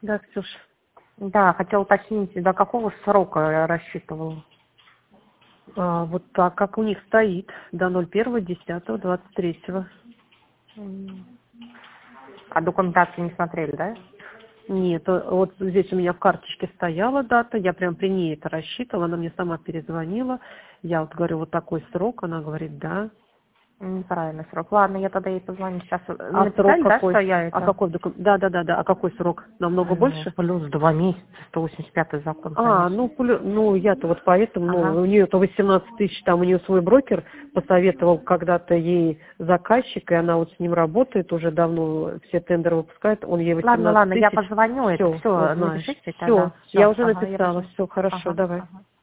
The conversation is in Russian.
Да, Ксюш. Да, хотела уточнить, до какого срока рассчитывала? Вот так, как у них стоит, до 01.10.23. А документацию не смотрели, да? Нет, вот здесь у меня в карточке стояла дата, я прям при ней это рассчитывала, она мне сама перезвонила. Я вот говорю, вот такой срок, она говорит, да. Неправильный срок. Ладно, я тогда ей позвоню. Сейчас А срок написали, да, какой? что я А это? какой Да, а какой срок? Намного больше? Плюс 2 месяца, 185 закон, Ну, конечно. я-то вот поэтому, Ага. у нее-то 18 тысяч, там у нее свой брокер посоветовал когда-то ей заказчик, и она вот с ним работает уже давно, все тендеры выпускает, он ей 18 Ладно, я тысяч, позвоню, это все, все, узнаешь. напишите Все, тогда. я Все, уже ага, я написала, позвоню. все, хорошо, Ага, давай. ага.